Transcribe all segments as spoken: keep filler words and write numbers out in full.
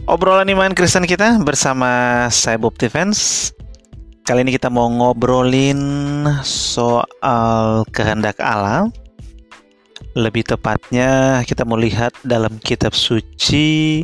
Obrolan iman Kristen kita bersama saya Bob Defense. Kali ini kita mau ngobrolin soal kehendak Allah. Lebih tepatnya kita mau lihat dalam kitab suci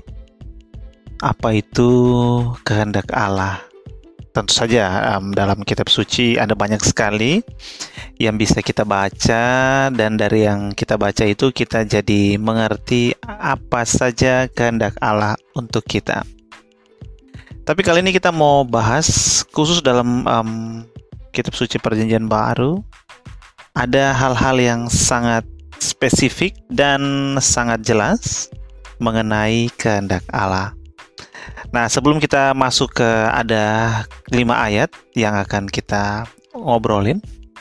apa itu kehendak Allah. Tentu saja um, dalam kitab suci ada banyak sekali yang bisa kita baca, dan dari yang kita baca itu kita jadi mengerti apa saja kehendak Allah untuk kita. Tapi kali ini kita mau bahas khusus dalam um, kitab suci Perjanjian Baru. Ada hal-hal yang sangat spesifik dan sangat jelas mengenai kehendak Allah. Nah, sebelum kita masuk ke ada lima ayat yang akan kita ngobrolin,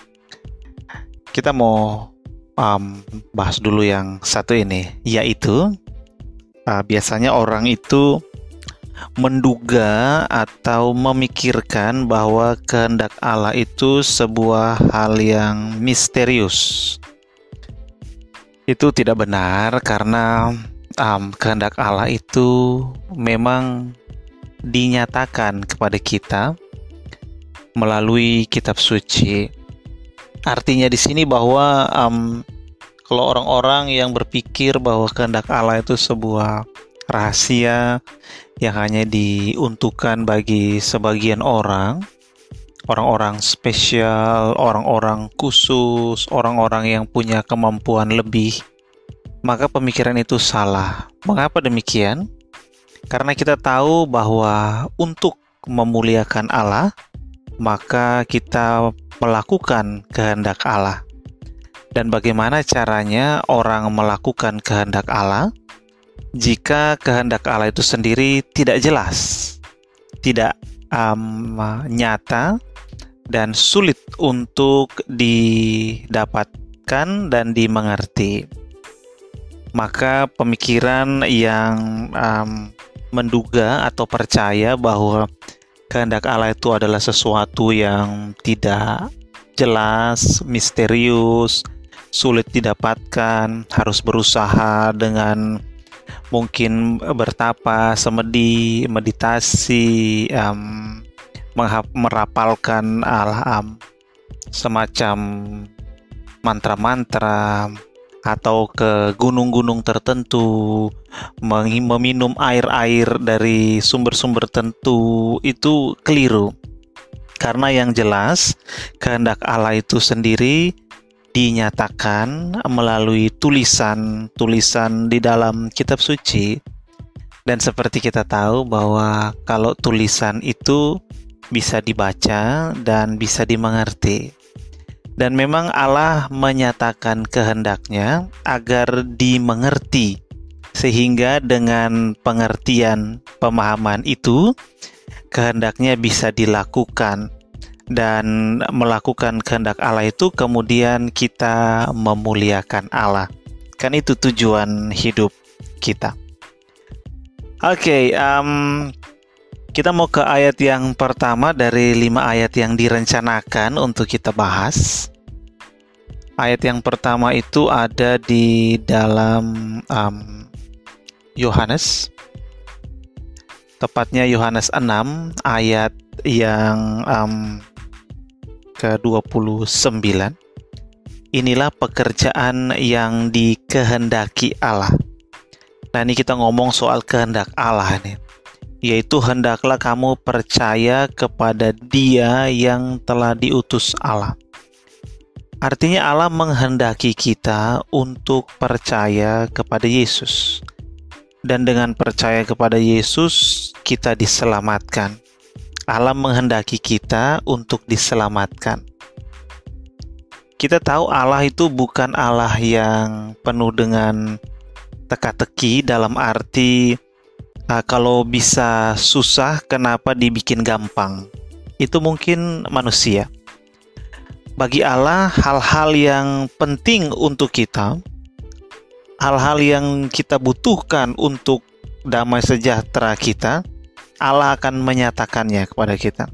kita mau um, bahas dulu yang satu ini, yaitu uh, biasanya orang itu menduga atau memikirkan bahwa kehendak Allah itu sebuah hal yang misterius. Itu tidak benar, karena Um, kehendak Allah itu memang dinyatakan kepada kita melalui kitab suci. Artinya di sini bahwa um, kalau orang-orang yang berpikir bahwa kehendak Allah itu sebuah rahasia yang hanya diuntukkan bagi sebagian orang, orang-orang spesial, orang-orang khusus, orang-orang yang punya kemampuan lebih, maka pemikiran itu salah. Mengapa demikian? Karena kita tahu bahwa untuk memuliakan Allah, maka kita melakukan kehendak Allah. Dan bagaimana caranya orang melakukan kehendak Allah jika kehendak Allah itu sendiri tidak jelas, tidak um, nyata, dan sulit untuk didapatkan dan dimengerti? Maka pemikiran yang um, menduga atau percaya bahwa kehendak Allah itu adalah sesuatu yang tidak jelas, misterius, sulit didapatkan, harus berusaha dengan mungkin bertapa, semedi, meditasi, um, merapalkan alam, semacam mantra-mantra, atau ke gunung-gunung tertentu, meminum air-air dari sumber-sumber tertentu, itu keliru. Karena yang jelas, kehendak Allah itu sendiri dinyatakan melalui tulisan-tulisan di dalam kitab suci. Dan seperti kita tahu bahwa kalau tulisan itu bisa dibaca dan bisa dimengerti. Dan memang Allah menyatakan kehendaknya agar dimengerti, sehingga dengan pengertian pemahaman itu kehendaknya bisa dilakukan, dan melakukan kehendak Allah itu kemudian kita memuliakan Allah. Kan itu tujuan hidup kita. Oke, okay, um, kita mau ke ayat yang pertama dari lima ayat yang direncanakan untuk kita bahas. Ayat yang pertama itu ada di dalam um, Yohanes, tepatnya Yohanes enam ayat yang um, ke dua puluh sembilan. Inilah pekerjaan yang dikehendaki Allah. Nah, ini kita ngomong soal kehendak Allah nih, yaitu hendaklah kamu percaya kepada Dia yang telah diutus Allah. Artinya Allah menghendaki kita untuk percaya kepada Yesus. Dan dengan percaya kepada Yesus, kita diselamatkan. Allah menghendaki kita untuk diselamatkan. Kita tahu Allah itu bukan Allah yang penuh dengan teka-teki, dalam arti Nah, kalau bisa susah, kenapa dibikin gampang? Itu mungkin manusia. Bagi Allah, hal-hal yang penting untuk kita, hal-hal yang kita butuhkan untuk damai sejahtera kita, Allah akan menyatakannya kepada kita.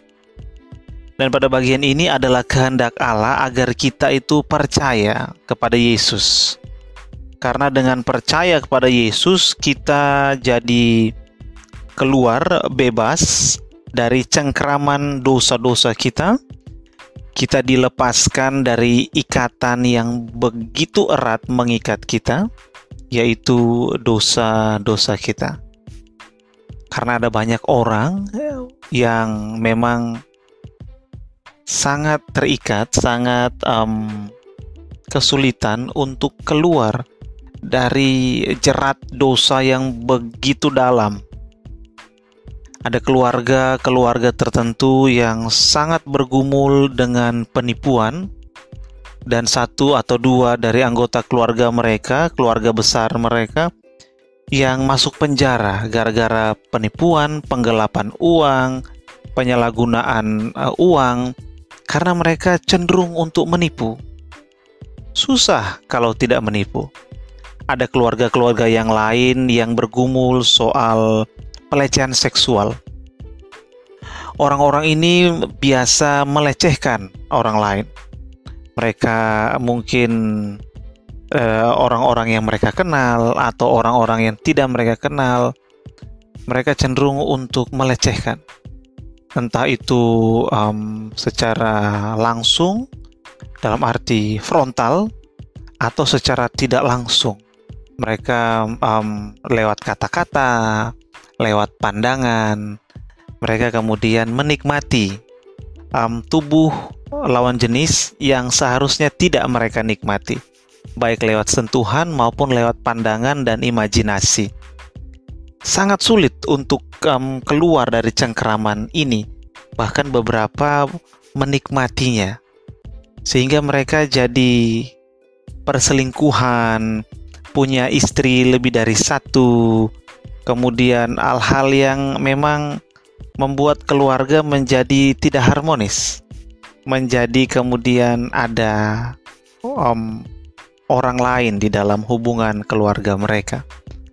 Dan pada bagian ini adalah kehendak Allah agar kita itu percaya kepada Yesus. Karena dengan percaya kepada Yesus, kita jadi keluar bebas dari cengkeraman dosa-dosa kita. Kita dilepaskan dari ikatan yang begitu erat mengikat kita, yaitu dosa-dosa kita. Karena ada banyak orang yang memang sangat terikat, sangat um, kesulitan untuk keluar dari jerat dosa yang begitu dalam. Ada keluarga-keluarga tertentu yang sangat bergumul dengan penipuan, dan satu atau dua dari anggota keluarga mereka, keluarga besar mereka, yang masuk penjara gara-gara penipuan, penggelapan uang, penyalahgunaan uh, uang, karena mereka cenderung untuk menipu. Susah kalau tidak menipu. Ada keluarga-keluarga yang lain yang bergumul soal pelecehan seksual. Orang-orang ini biasa melecehkan orang lain. Mereka mungkin eh, orang-orang yang mereka kenal atau orang-orang yang tidak mereka kenal. Mereka cenderung untuk melecehkan. Entah itu um, secara langsung, dalam arti frontal, atau secara tidak langsung. Mereka um, lewat kata-kata, lewat pandangan, mereka kemudian menikmati um, tubuh lawan jenis yang seharusnya tidak mereka nikmati, baik lewat sentuhan maupun lewat pandangan dan imajinasi. Sangat sulit untuk um, keluar dari cengkeraman ini, bahkan beberapa menikmatinya, sehingga mereka jadi perselingkuhan, punya istri lebih dari satu, kemudian hal-hal yang memang membuat keluarga menjadi tidak harmonis, menjadi kemudian ada um, orang lain di dalam hubungan keluarga mereka.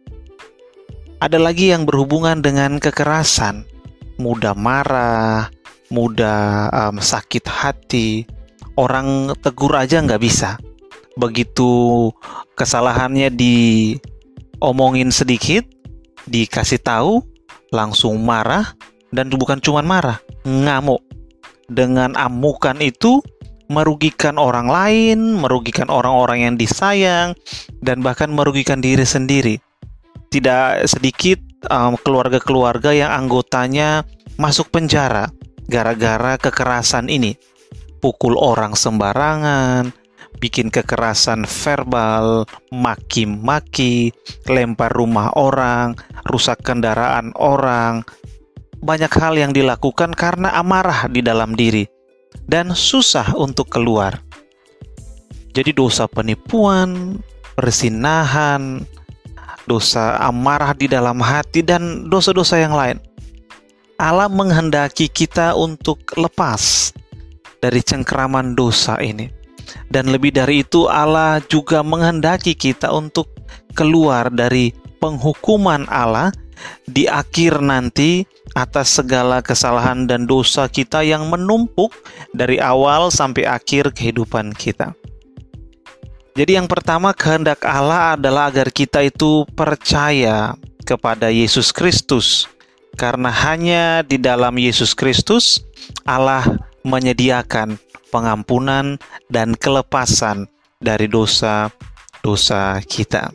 Ada lagi yang berhubungan dengan kekerasan, mudah marah, mudah um, sakit hati, orang tegur aja nggak bisa. Begitu kesalahannya diomongin sedikit, dikasih tahu, langsung marah, dan bukan cuma marah, ngamuk. Dengan amukan itu merugikan orang lain, merugikan orang-orang yang disayang, dan bahkan merugikan diri sendiri. Tidak sedikit um, keluarga-keluarga yang anggotanya masuk penjara gara-gara kekerasan ini. Pukul orang sembarangan, bikin kekerasan verbal, maki-maki, lempar rumah orang, rusak kendaraan orang. Banyak hal yang dilakukan karena amarah di dalam diri dan susah untuk keluar. Jadi dosa penipuan, perzinahan, dosa amarah di dalam hati, dan dosa-dosa yang lain. Allah menghendaki kita untuk lepas dari cengkeraman dosa ini. Dan lebih dari itu, Allah juga menghendaki kita untuk keluar dari penghukuman Allah di akhir nanti atas segala kesalahan dan dosa kita yang menumpuk dari awal sampai akhir kehidupan kita. Jadi yang pertama, kehendak Allah adalah agar kita itu percaya kepada Yesus Kristus. Karena hanya di dalam Yesus Kristus Allah menyediakan pengampunan dan kelepasan dari dosa-dosa kita.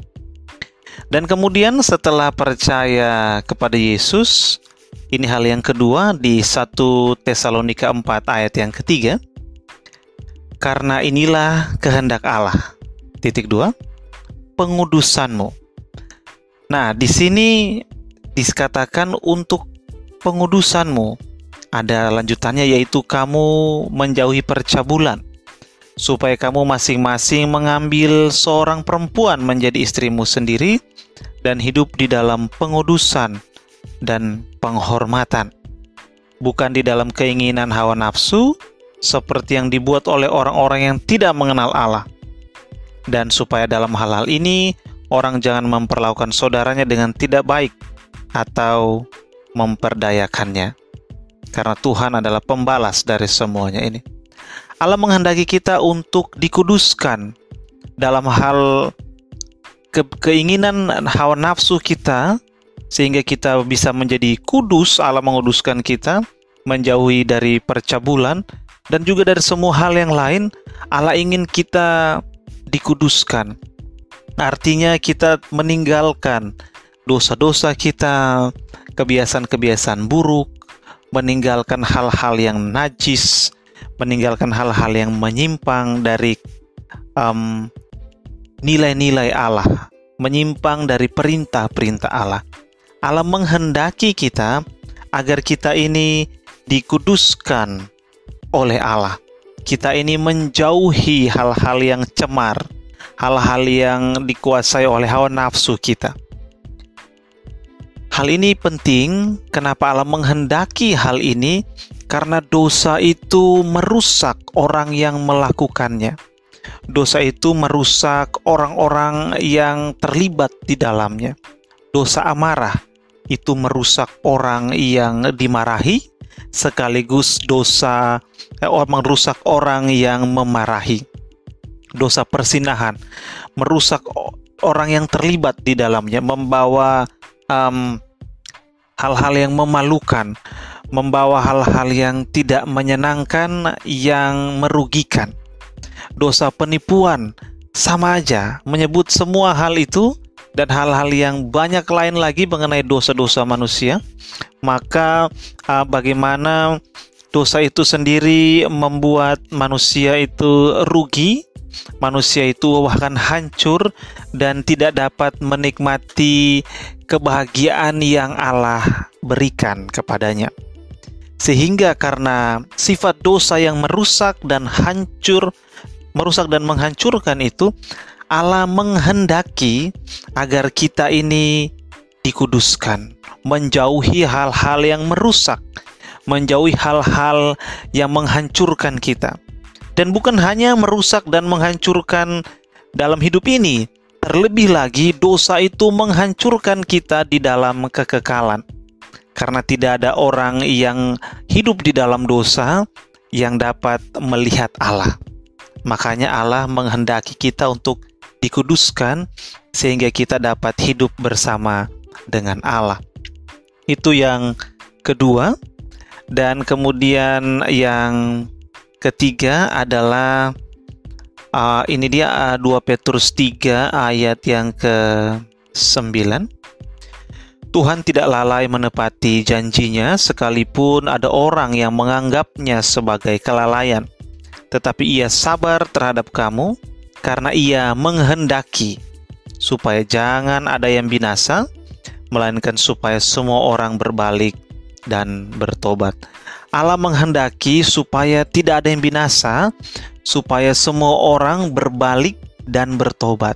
Dan kemudian setelah percaya kepada Yesus, ini hal yang kedua di satu Tesalonika empat ayat yang ketiga. Karena inilah kehendak Allah. Titik dua, pengudusanmu. Nah, di sini dikatakan untuk pengudusanmu. Ada lanjutannya, yaitu kamu menjauhi percabulan, supaya kamu masing-masing mengambil seorang perempuan menjadi istrimu sendiri dan hidup di dalam pengudusan dan penghormatan, bukan di dalam keinginan hawa nafsu seperti yang dibuat oleh orang-orang yang tidak mengenal Allah. Dan supaya dalam hal-hal ini orang jangan memperlakukan saudaranya dengan tidak baik atau memperdayakannya, karena Tuhan adalah pembalas dari semuanya ini. Allah menghendaki kita untuk dikuduskan dalam hal ke- keinginan hawa nafsu kita sehingga kita bisa menjadi kudus. Allah menguduskan kita, menjauhi dari percabulan, dan juga dari semua hal yang lain. Allah ingin kita dikuduskan. Artinya kita meninggalkan dosa-dosa kita, kebiasaan-kebiasaan buruk, meninggalkan hal-hal yang najis, meninggalkan hal-hal yang menyimpang dari um, nilai-nilai Allah, menyimpang dari perintah-perintah Allah. Allah menghendaki kita agar kita ini dikuduskan oleh Allah. Kita ini menjauhi hal-hal yang cemar, hal-hal yang dikuasai oleh hawa nafsu kita. Hal ini penting. Kenapa Allah menghendaki hal ini? Karena dosa itu merusak orang yang melakukannya. Dosa itu merusak orang-orang yang terlibat di dalamnya. Dosa amarah itu merusak orang yang dimarahi, sekaligus dosa eh, merusak orang yang memarahi. Dosa persinahan merusak orang yang terlibat di dalamnya, membawa um, hal-hal yang memalukan, membawa hal-hal yang tidak menyenangkan, yang merugikan. Dosa penipuan sama aja, menyebut semua hal itu dan hal-hal yang banyak lain lagi mengenai dosa-dosa manusia. Maka uh, bagaimana dosa itu sendiri membuat manusia itu rugi, manusia itu bahkan hancur dan tidak dapat menikmati kebahagiaan yang Allah berikan kepadanya. Sehingga karena sifat dosa yang merusak dan hancur, merusak dan menghancurkan itu, Allah menghendaki agar kita ini dikuduskan, menjauhi hal-hal yang merusak, menjauhi hal-hal yang menghancurkan kita. Dan bukan hanya merusak dan menghancurkan dalam hidup ini, terlebih lagi dosa itu menghancurkan kita di dalam kekekalan. Karena tidak ada orang yang hidup di dalam dosa yang dapat melihat Allah. Makanya Allah menghendaki kita untuk dikuduskan sehingga kita dapat hidup bersama dengan Allah. Itu yang kedua. Dan kemudian yang ketiga adalah uh, ini dia uh, dua Petrus tiga ayat yang ke sembilan. Tuhan tidak lalai menepati janjinya sekalipun ada orang yang menganggapnya sebagai kelalaian. Tetapi ia sabar terhadap kamu karena ia menghendaki supaya jangan ada yang binasa, melainkan supaya semua orang berbalik dan bertobat. Allah menghendaki supaya tidak ada yang binasa, supaya semua orang berbalik dan bertobat.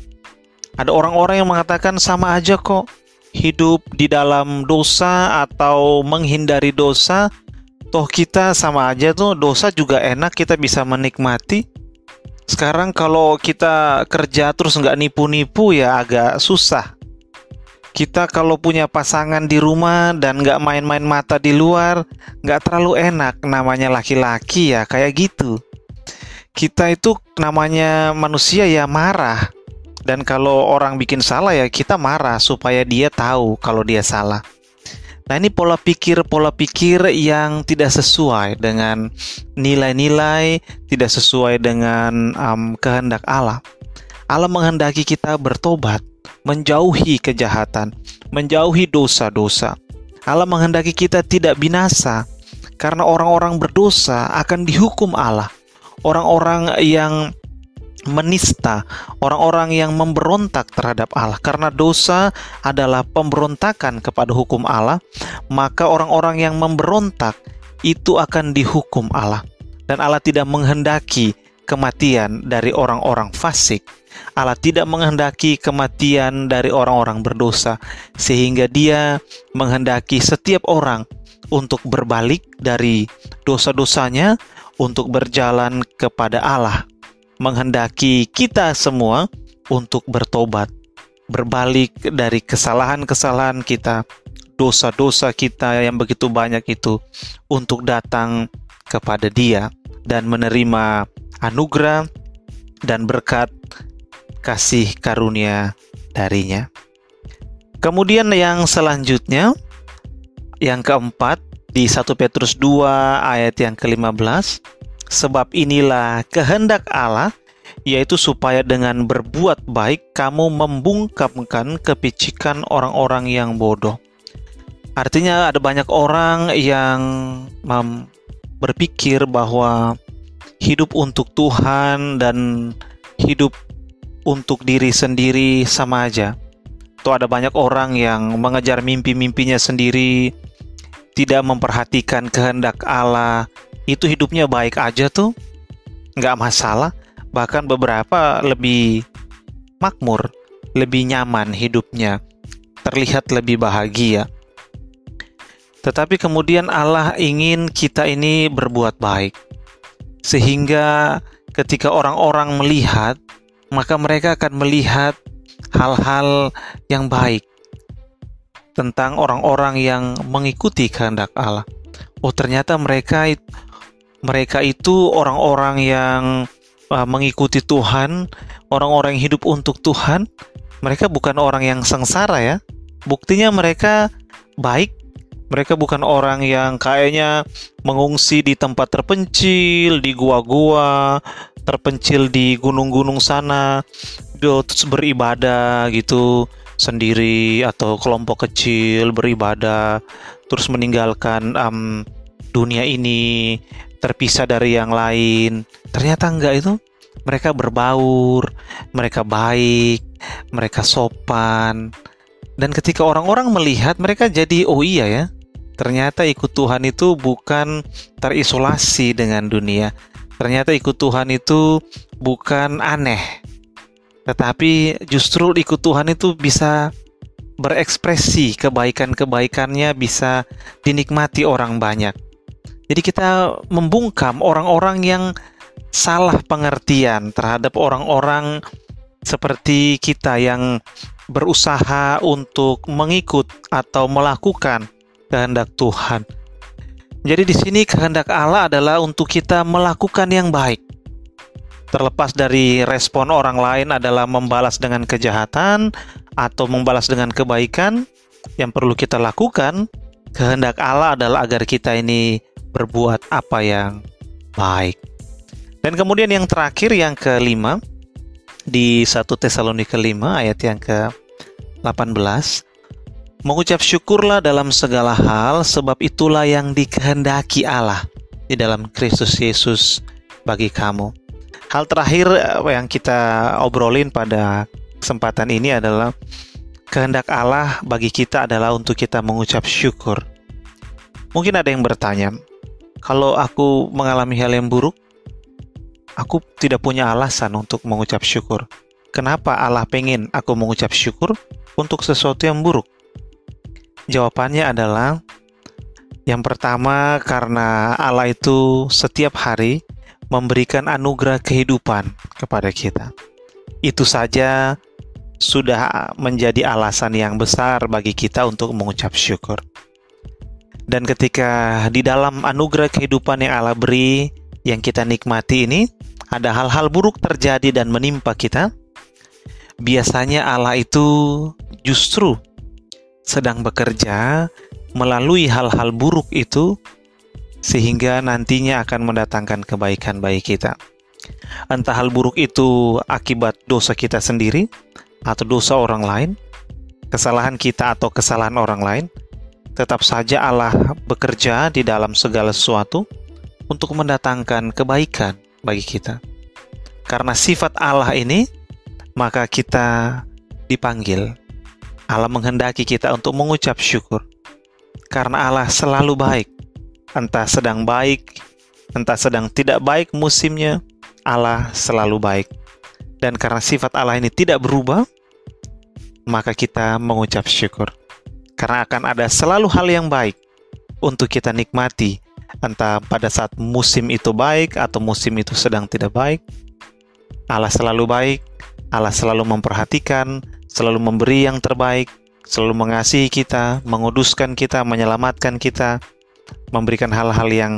Ada orang-orang yang mengatakan sama aja kok, hidup di dalam dosa atau menghindari dosa, toh kita sama aja tuh, dosa juga enak, kita bisa menikmati. Sekarang kalau kita kerja terus nggak nipu-nipu ya agak susah. Kita kalau punya pasangan di rumah dan nggak main-main mata di luar, nggak terlalu enak, namanya laki-laki ya kayak gitu. Kita itu namanya manusia ya marah. Dan kalau orang bikin salah ya kita marah supaya dia tahu kalau dia salah. Nah ini pola pikir-pola pikir yang tidak sesuai dengan nilai-nilai, tidak sesuai dengan um, kehendak Allah. Allah menghendaki kita bertobat, menjauhi kejahatan, menjauhi dosa-dosa. Allah menghendaki kita tidak binasa, karena orang-orang berdosa akan dihukum Allah. Orang-orang yang menista, orang-orang yang memberontak terhadap Allah, karena dosa adalah pemberontakan kepada hukum Allah, maka orang-orang yang memberontak itu akan dihukum Allah. Dan Allah tidak menghendaki kematian dari orang-orang fasik. Allah tidak menghendaki kematian dari orang-orang berdosa, sehingga Dia menghendaki setiap orang untuk berbalik dari dosa-dosanya, untuk berjalan kepada Allah. Menghendaki kita semua untuk bertobat, berbalik dari kesalahan-kesalahan kita, dosa-dosa kita yang begitu banyak itu, untuk datang kepada Dia dan menerima anugerah dan berkat kasih karunia darinya. Kemudian yang selanjutnya, yang keempat, di satu Petrus dua ayat yang kelima belas, sebab inilah kehendak Allah, yaitu supaya dengan berbuat baik kamu membungkamkan kepicikan orang-orang yang bodoh. Artinya ada banyak orang yang mem- berpikir bahwa hidup untuk Tuhan dan hidup untuk diri sendiri sama aja. Tuh ada banyak orang yang mengejar mimpi-mimpinya sendiri, tidak memperhatikan kehendak Allah. Itu hidupnya baik aja tuh, nggak masalah. Bahkan beberapa lebih makmur, lebih nyaman hidupnya, terlihat lebih bahagia. Tetapi kemudian Allah ingin kita ini berbuat baik, sehingga ketika orang-orang melihat, maka mereka akan melihat hal-hal yang baik tentang orang-orang yang mengikuti kehendak Allah. Oh, ternyata mereka mereka itu orang-orang yang uh, mengikuti Tuhan, orang-orang yang hidup untuk Tuhan. Mereka bukan orang yang sengsara ya. Buktinya mereka baik. Mereka bukan orang yang kayaknya mengungsi di tempat terpencil, di gua-gua, terpencil di gunung-gunung sana, terus beribadah gitu sendiri atau kelompok kecil beribadah, terus meninggalkan um, dunia ini, terpisah dari yang lain. Ternyata enggak itu. Mereka berbaur, mereka baik, mereka sopan. Dan ketika orang-orang melihat, mereka jadi, oh iya ya, ternyata ikut Tuhan itu bukan terisolasi dengan dunia. Ternyata ikut Tuhan itu bukan aneh, tetapi justru ikut Tuhan itu bisa berekspresi kebaikan-kebaikannya, bisa dinikmati orang banyak. Jadi kita membungkam orang-orang yang salah pengertian terhadap orang-orang seperti kita yang berusaha untuk mengikut atau melakukan kehendak Tuhan. Jadi di sini kehendak Allah adalah untuk kita melakukan yang baik. Terlepas dari respon orang lain adalah membalas dengan kejahatan atau membalas dengan kebaikan, yang perlu kita lakukan, kehendak Allah adalah agar kita ini berbuat apa yang baik. Dan kemudian yang terakhir, yang kelima, di satu Tesalonika lima ayat yang ke delapan belas, mengucap syukurlah dalam segala hal, sebab itulah yang dikehendaki Allah di dalam Kristus Yesus bagi kamu. Hal terakhir yang kita obrolin pada kesempatan ini adalah kehendak Allah bagi kita adalah untuk kita mengucap syukur. Mungkin ada yang bertanya, kalau aku mengalami hal yang buruk, aku tidak punya alasan untuk mengucap syukur. Kenapa Allah pengen aku mengucap syukur untuk sesuatu yang buruk? Jawabannya adalah, yang pertama, karena Allah itu setiap hari memberikan anugerah kehidupan kepada kita. Itu saja sudah menjadi alasan yang besar bagi kita untuk mengucap syukur. Dan ketika di dalam anugerah kehidupan yang Allah beri, yang kita nikmati ini, ada hal-hal buruk terjadi dan menimpa kita, biasanya Allah itu justru sedang bekerja melalui hal-hal buruk itu, sehingga nantinya akan mendatangkan kebaikan bagi kita. Entah hal buruk itu akibat dosa kita sendiri, atau dosa orang lain, kesalahan kita atau kesalahan orang lain, tetap saja Allah bekerja di dalam segala sesuatu untuk mendatangkan kebaikan bagi kita. Karena sifat Allah ini, maka kita dipanggil. Allah menghendaki kita untuk mengucap syukur. Karena Allah selalu baik. Entah sedang baik, entah sedang tidak baik musimnya, Allah selalu baik. Dan karena sifat Allah ini tidak berubah, maka kita mengucap syukur. Karena akan ada selalu hal yang baik untuk kita nikmati, entah pada saat musim itu baik atau musim itu sedang tidak baik. Allah selalu baik, Allah selalu memperhatikan, selalu memberi yang terbaik, selalu mengasihi kita, menguduskan kita, menyelamatkan kita, memberikan hal-hal yang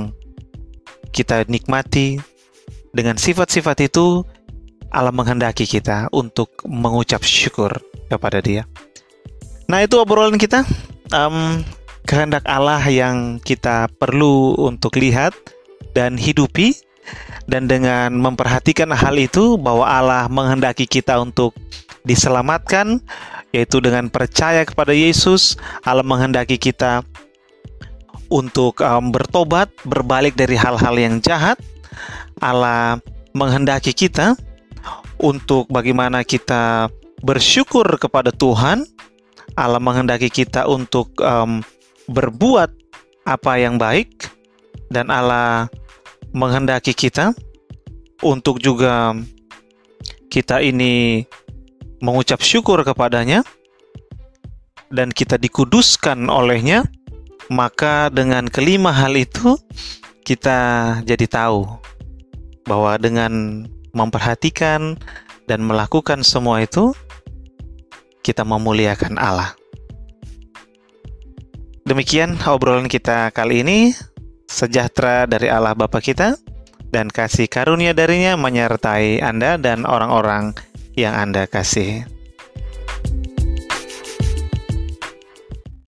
kita nikmati. Dengan sifat-sifat itu, Allah menghendaki kita untuk mengucap syukur kepada Dia. Nah, itu obrolan kita. Um, kehendak Allah yang kita perlu untuk lihat dan hidupi. Dan dengan memperhatikan hal itu, bahwa Allah menghendaki kita untuk diselamatkan, yaitu dengan percaya kepada Yesus. Allah menghendaki kita untuk um, bertobat, berbalik dari hal-hal yang jahat. Allah menghendaki kita untuk bagaimana kita bersyukur kepada Tuhan. Allah menghendaki kita untuk um, berbuat apa yang baik. Dan Allah menghendaki kita untuk juga kita ini mengucap syukur kepadanya dan kita dikuduskan olehnya. Maka dengan kelima hal itu kita jadi tahu bahwa dengan memperhatikan dan melakukan semua itu, kita memuliakan Allah. Demikian obrolan kita kali ini. Sejahtera dari Allah Bapa kita dan kasih karunia darinya menyertai Anda dan orang-orang yang Anda kasihi.